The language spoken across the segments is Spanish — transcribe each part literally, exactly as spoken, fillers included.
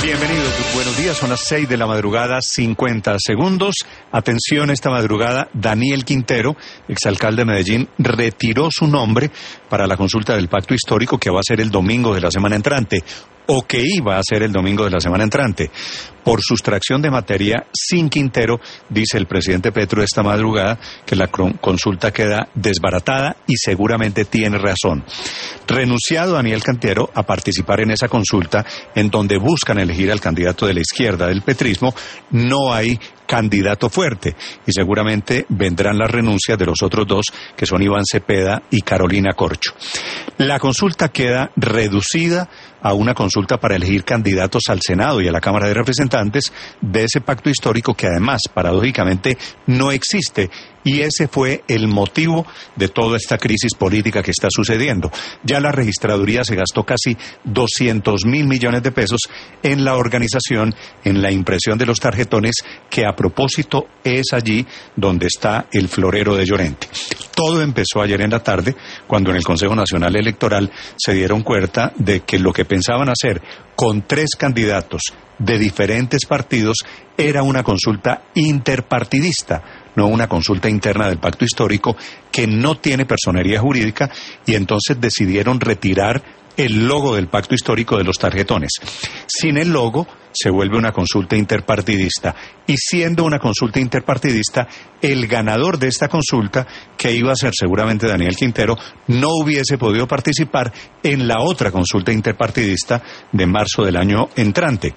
Bienvenidos, buenos días, son las seis de la madrugada, cincuenta segundos. Atención, esta madrugada, Daniel Quintero, exalcalde de Medellín, retiró su nombre para la consulta del pacto histórico que va a ser el domingo de la semana entrante, o que iba a ser el domingo de la semana entrante. Por sustracción de materia, sin Quintero, dice el presidente Petro esta madrugada que la consulta queda desbaratada y seguramente tiene razón. Renunciado Daniel Quintero a participar en esa consulta, en donde buscan elegir al candidato de la izquierda del petrismo, no hay candidato fuerte y seguramente vendrán las renuncias de los otros dos, que son Iván Cepeda y Carolina Corcho. La consulta queda reducida a una consulta para elegir candidatos al Senado y a la Cámara de Representantes de ese pacto histórico que además, paradójicamente, no existe. Y ese fue el motivo de toda esta crisis política que está sucediendo. Ya la registraduría se gastó casi doscientos mil millones de pesos en la organización, en la impresión de los tarjetones, que a propósito es allí donde está el florero de Llorente. Todo empezó ayer en la tarde, cuando en el Consejo Nacional Electoral se dieron cuenta de que lo que pensaban hacer con tres candidatos de diferentes partidos era una consulta interpartidista, no una consulta interna del pacto histórico que no tiene personería jurídica, y entonces decidieron retirar el logo del pacto histórico de los tarjetones. Sin el logo se vuelve una consulta interpartidista, y siendo una consulta interpartidista, el ganador de esta consulta, que iba a ser seguramente Daniel Quintero, no hubiese podido participar en la otra consulta interpartidista de marzo del año entrante.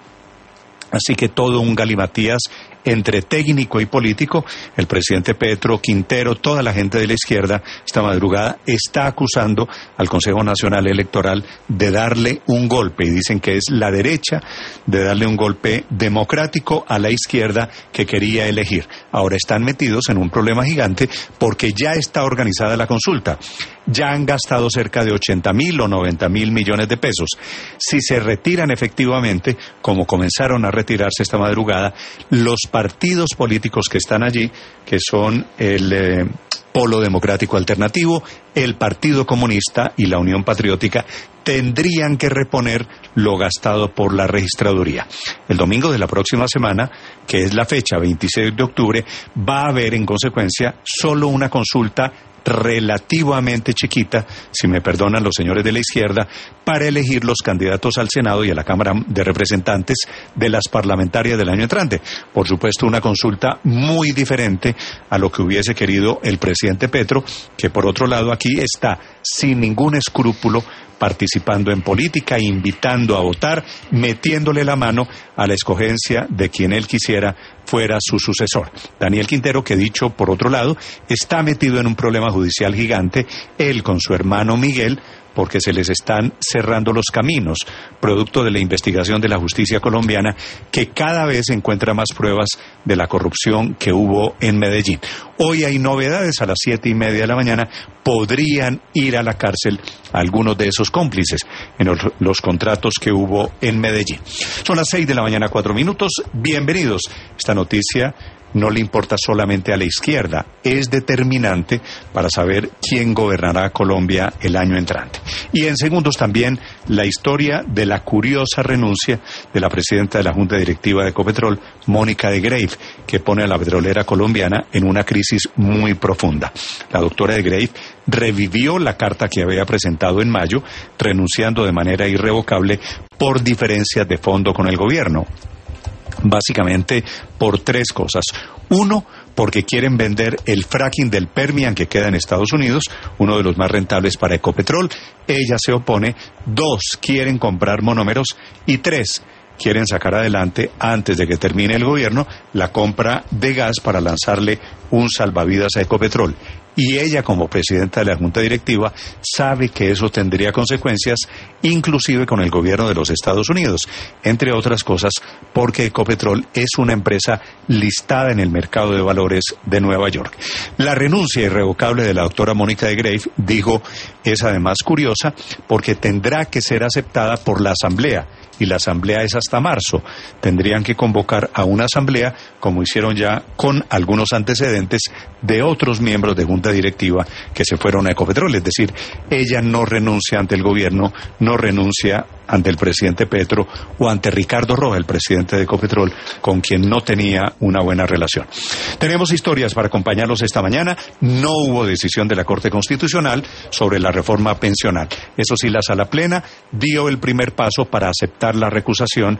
Así que todo un galimatías entre técnico y político. El presidente Petro, Quintero, toda la gente de la izquierda esta madrugada está acusando al Consejo Nacional Electoral de darle un golpe, y dicen que es la derecha de darle un golpe democrático a la izquierda que quería elegir. Ahora están metidos en un problema gigante porque ya está organizada la consulta. Ya han gastado cerca de ochenta mil o noventa mil millones de pesos. Si se retiran efectivamente, como comenzaron a retirarse esta madrugada, los partidos políticos que están allí, que son el eh, Polo Democrático Alternativo, el Partido Comunista y la Unión Patriótica, tendrían que reponer lo gastado por la registraduría. El domingo de la próxima semana, que es la fecha veintiséis de octubre, va a haber en consecuencia solo una consulta relativamente chiquita, si me perdonan los señores de la izquierda, para elegir los candidatos al Senado y a la Cámara de Representantes de las parlamentarias del año entrante. Por supuesto, una consulta muy diferente a lo que hubiese querido el presidente Petro, que por otro lado aquí está sin ningún escrúpulo participando en política, invitando a votar, metiéndole la mano a la escogencia de quien él quisiera fuera su sucesor. Daniel Quintero, que dicho por otro lado, está metido en un problema judicial gigante, él con su hermano Miguel, porque se les están cerrando los caminos, producto de la investigación de la justicia colombiana, que cada vez encuentra más pruebas de la corrupción que hubo en Medellín. Hoy hay novedades, a las siete y media de la mañana podrían ir a la cárcel algunos de esos cómplices en los, los contratos que hubo en Medellín. Son las seis de la mañana, cuatro minutos. Bienvenidos. Esta noticia no le importa solamente a la izquierda, es determinante para saber quién gobernará Colombia el año entrante. Y en segundos también la historia de la curiosa renuncia de la presidenta de la Junta Directiva de Ecopetrol, Mónica de Greiff, que pone a la petrolera colombiana en una crisis muy profunda. La doctora de Greiff revivió la carta que había presentado en mayo, renunciando de manera irrevocable por diferencias de fondo con el gobierno. Básicamente por tres cosas. Uno, porque quieren vender el fracking del Permian que queda en Estados Unidos, uno de los más rentables para Ecopetrol. Ella se opone. Dos, quieren comprar monómeros. Y tres, quieren sacar adelante, antes de que termine el gobierno, la compra de gas para lanzarle un salvavidas a Ecopetrol. Y ella, como presidenta de la Junta Directiva, sabe que eso tendría consecuencias, inclusive con el gobierno de los Estados Unidos, entre otras cosas porque Ecopetrol es una empresa listada en el mercado de valores de Nueva York. La renuncia irrevocable de la doctora Mónica de Greiff, dijo, es además curiosa porque tendrá que ser aceptada por la Asamblea, y la asamblea es hasta marzo. Tendrían que convocar a una asamblea, como hicieron ya con algunos antecedentes de otros miembros de junta directiva que se fueron a Ecopetrol. Es decir, ella no renuncia ante el gobierno, no renuncia ante el presidente Petro o ante Ricardo Roja, el presidente de Ecopetrol, con quien no tenía una buena relación. Tenemos historias para acompañarlos esta mañana. No hubo decisión de la Corte Constitucional sobre la reforma pensional. Eso sí, la Sala Plena dio el primer paso para aceptar la recusación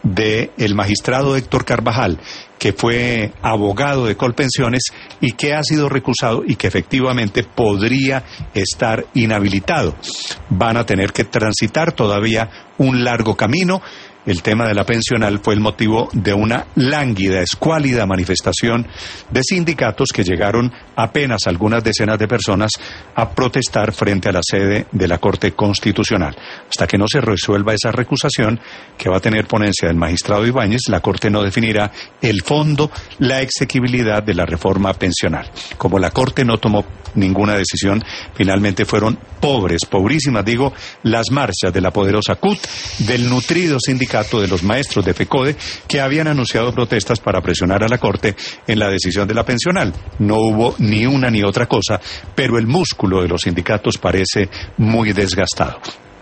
del magistrado Héctor Carvajal, que fue abogado de Colpensiones y que ha sido recusado y que efectivamente podría estar inhabilitado. Van a tener que transitar todavía un largo camino. El tema de la pensional fue el motivo de una lánguida, escuálida manifestación de sindicatos que llegaron apenas algunas decenas de personas a protestar frente a la sede de la Corte Constitucional. Hasta que no se resuelva esa recusación, que va a tener ponencia del magistrado Ibáñez, la Corte no definirá el fondo, la exequibilidad de la reforma pensional. Como la Corte no tomó ninguna decisión, finalmente fueron pobres, pobrísimas, digo, las marchas de la poderosa C U T, del nutrido sindicato de los maestros de FECODE, que habían anunciado protestas para presionar a la Corte en la decisión de la pensional. No hubo ni una ni otra cosa, pero el músculo de los sindicatos parece muy desgastado.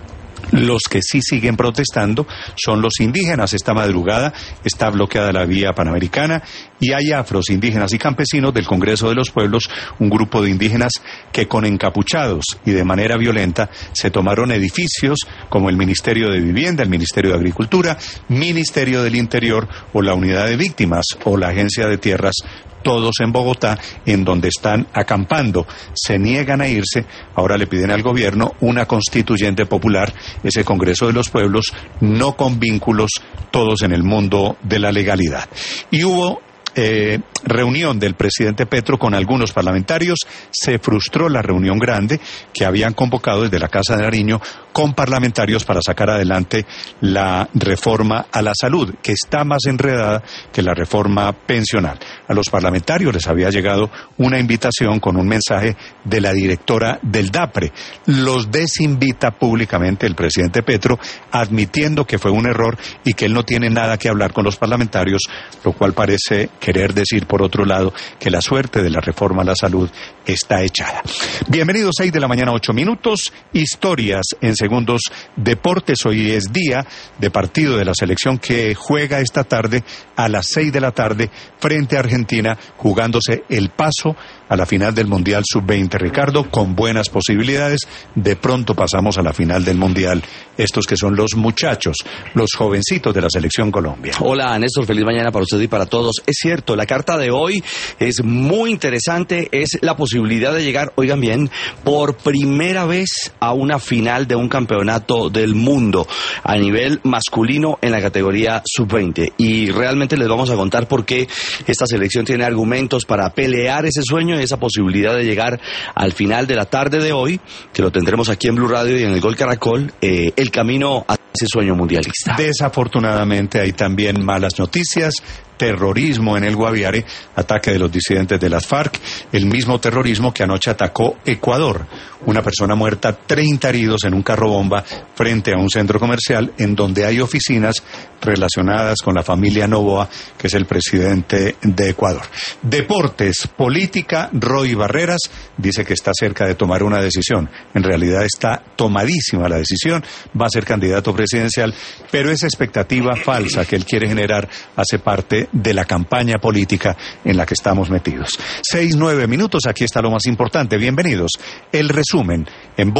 Los que sí siguen protestando son los indígenas. Esta madrugada está bloqueada la vía panamericana y hay afros, indígenas y campesinos del Congreso de los Pueblos, un grupo de indígenas que con encapuchados y de manera violenta se tomaron edificios como el Ministerio de Vivienda, el Ministerio de Agricultura, Ministerio del Interior o la Unidad de Víctimas o la Agencia de Tierras, todos en Bogotá, en donde están acampando. Se niegan a irse, ahora le piden al gobierno una constituyente popular, ese Congreso de los Pueblos, no con vínculos, todos en el mundo de la legalidad. Y hubo Eh, reunión del presidente Petro con algunos parlamentarios. Se frustró la reunión grande que habían convocado desde la Casa de Nariño con parlamentarios para sacar adelante la reforma a la salud, que está más enredada que la reforma pensional. A los parlamentarios les había llegado una invitación con un mensaje de la directora del DAPRE. Los desinvita públicamente el presidente Petro, admitiendo que fue un error y que él no tiene nada que hablar con los parlamentarios, lo cual parece querer decir, por otro lado, que la suerte de la reforma a la salud está echada. Bienvenidos, seis de la mañana, ocho minutos. Historias en segundos. Deportes. Hoy es día de partido de la selección que juega esta tarde a las seis de la tarde frente a Argentina, jugándose el paso a la final del Mundial sub veinte. Ricardo, con buenas posibilidades. De pronto pasamos a la final del Mundial. Estos que son los muchachos, los jovencitos de la selección Colombia. Hola, Néstor. Feliz mañana para usted y para todos. Es cierto, la carta de hoy es muy interesante. Es la posibilidad de llegar, oigan bien, por primera vez a una final de un campeonato del mundo a nivel masculino en la categoría sub veinte. Y realmente les vamos a contar por qué esta selección tiene argumentos para pelear ese sueño y esa posibilidad de llegar al final de la tarde de hoy, que lo tendremos aquí en Blue Radio y en el Gol Caracol, eh, el camino a ese sueño mundialista. Desafortunadamente hay también malas noticias. Terrorismo en el Guaviare, ataque de los disidentes de las FARC, el mismo terrorismo que anoche atacó Ecuador. Una persona muerta, treinta heridos en un carro bomba frente a un centro comercial en donde hay oficinas relacionadas con la familia Noboa, que es el presidente de Ecuador. Deportes, política. Roy Barreras dice que está cerca de tomar una decisión. En realidad está tomadísima la decisión, va a ser candidato presidencial, pero esa expectativa falsa que él quiere generar hace parte de la campaña política en la que estamos metidos. Seis, nueve minutos, aquí está lo más importante. Bienvenidos. El resumen en